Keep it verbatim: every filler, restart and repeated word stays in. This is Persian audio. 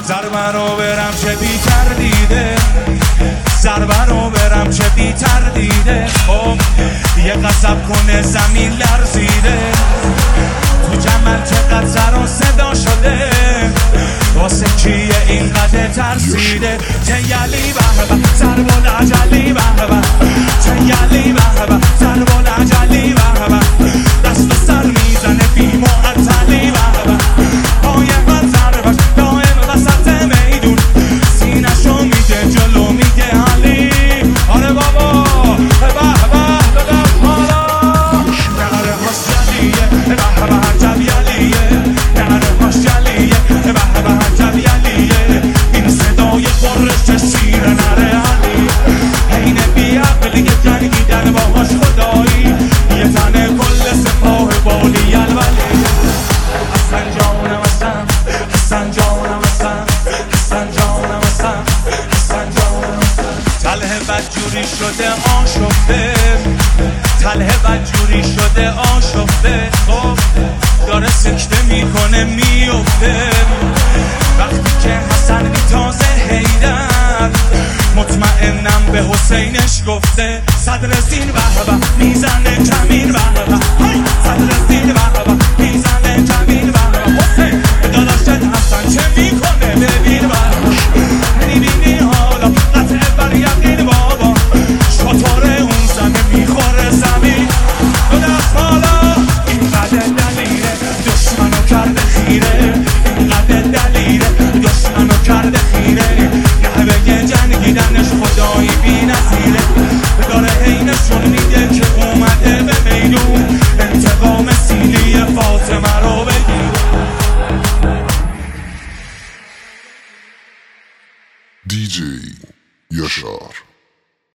ضربه رو برم چه بی تردیده، ضربه رو برم چه بی تردیده. خب یه قصب کنه زمین لرزیده، تو جمل چقدر سر و صدا شده، واسه کیه اینقدر ترسیده. تیلی به به ضرب العجلی به به، تیلی به به ضرب العجلی به به، دست و سر میزنه بی معطلی به به، قایم و ضربش دائم وسط میدون، سینشو میده جلو میگه علی. آره بابا به به بدم حالا نهره هاش جلیه، به به جلیه، نهره هاش جلیه، به به جلیه. این صدای قرش شیر نره علی، این بی عقلی جنگیدن باهاش خدایی، یه تنه کل سپاه بالی الولی. حسن جانم حسن، حسن جانم حسن، حسن جانم حسن، حسن جانم حسن. تله بدجوری شده آشفته، تله بدجوری شده آشفته. خب داره سکته میکنه میفته، وقتی که حسن بی تازه حیدر مطمئنم به حسینش گفته. صدر زین به به میزنه کمین به به، صدر زین به به میزنه کمین به به. حسین داداشت حسن چه میکنه ببین به به، میبینی حالا قطعه بر یقین بابا، شطور اون زمین میخوره زمین. دو دست حالا اینقدر دلیره دشمنو کرده خیره، اینقدر دلیره دشمنو کرده خیره. نحوه جنگیدنش خدایی بی نظیره، داره هی نشون میده که اومده به میدون، انتقام سینی فاطمه رو بگیر. دی جی یاشار.